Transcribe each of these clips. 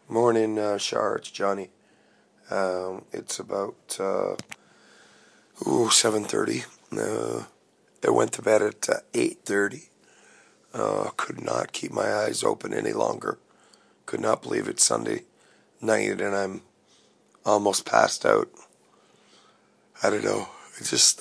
Morning, Shar. It's Johnny. It's about 7:30. I went to bed at 8:30. Could not keep my eyes open any longer. Could not believe it's Sunday night and I'm almost passed out. I don't know. I just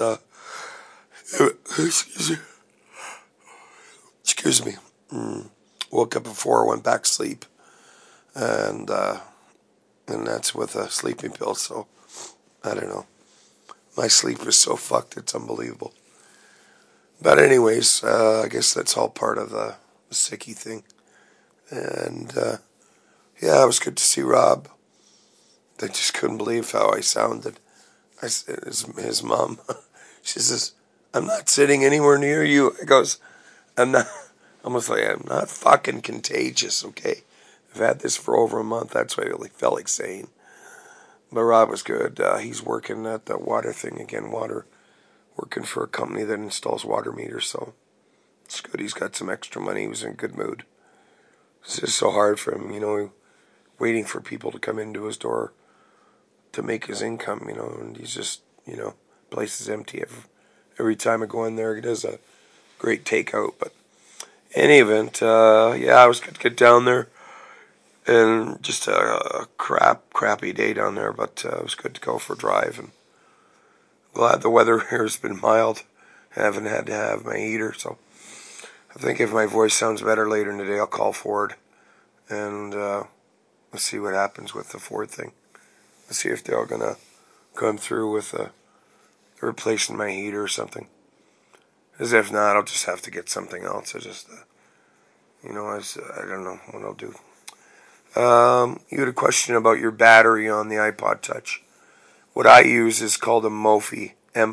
excuse me. Excuse me. Woke up before I went back to sleep, and that's with a sleeping pill. So I don't know. My sleep is so fucked, it's unbelievable. But anyways, I guess that's all part of the sicky thing. And yeah, it was good to see Rob. I just couldn't believe how I sounded. His mom, she says, "I'm not sitting anywhere near you." I goes, "I'm not." Almost like I'm not fucking contagious, okay? I've had this for over a month. That's what I really felt like saying. But Rob was good. He's working at the water thing again. Working for a company that installs water meters, so it's good. He's got some extra money. He was in a good mood. It's just so hard for him, waiting for people to come into his door to make his income, and he's just, place is empty. Every time I go in there, he does a great takeout. But in any event, yeah, I was good to get down there. And just a crappy day down there, but it was good to go for a drive. And glad the weather here has been mild. I haven't had to have my heater, so I think if my voice sounds better later in the day, I'll call Ford and let's see what happens with the Ford thing. Let's see if they're gonna come through with replacing my heater or something. As if not, I'll just have to get something else. I just, I don't know what I'll do. You had a question about your battery on the iPod Touch. What I use is called a Mophie,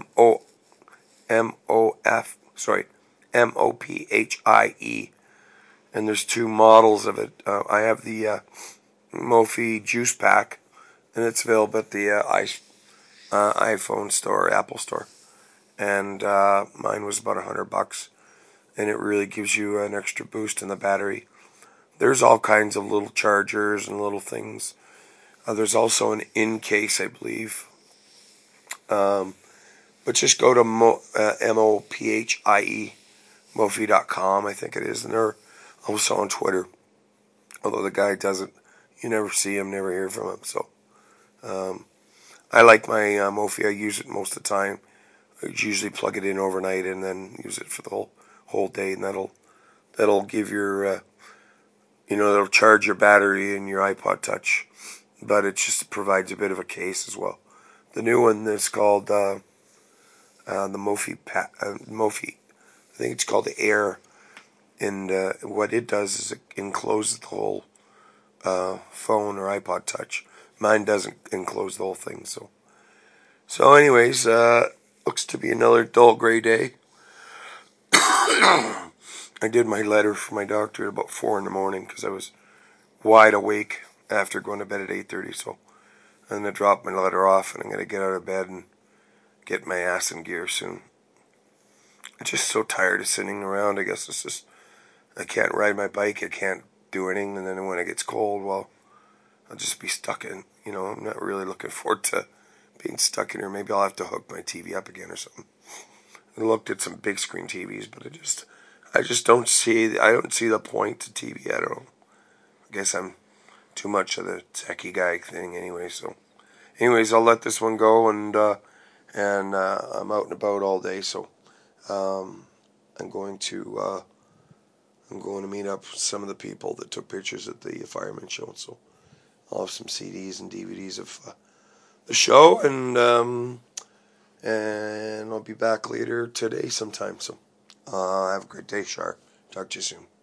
Mophie, and there's two models of it. I have the Mophie Juice Pack, and it's available at the iPhone store, Apple store, and mine was about $100, and it really gives you an extra boost in the battery. There's all kinds of little chargers and little things. There's also an in-case, I believe. But just go to Mophie, Mophie.com, I think it is, and they're also on Twitter. Although the guy doesn't, you never see him, never hear from him. So I like my Mophie. I use it most of the time. I usually plug it in overnight and then use it for the whole day, and that'll give your that'll charge your battery in your iPod Touch. But it just provides a bit of a case as well. The new one is called the Mophie. Mophie. I think it's called the Air, and what it does is it encloses the whole phone or iPod Touch. Mine doesn't enclose the whole thing. So anyways, looks to be another dull gray day. I did my letter for my doctor at about 4 in the morning because I was wide awake after going to bed at 8:30. So I'm gonna drop my letter off, and I'm gonna get out of bed and get my ass in gear soon. I'm just so tired of sitting around. I guess it's just I can't ride my bike. I can't do anything. And then when it gets cold, well, I'll just be stuck in. I'm not really looking forward to being stuck in here. Maybe I'll have to hook my TV up again or something. I looked at some big screen TVs, but I just don't see the point to TV. I don't know. I guess I'm too much of the techie guy thing anyway. So, anyways, I'll let this one go, and I'm out and about all day. So, I'm going to meet up with some of the people that took pictures at the fireman show. So I'll have some CDs and DVDs of the show, and I'll be back later today sometime. So have a great day, Shar. Talk to you soon.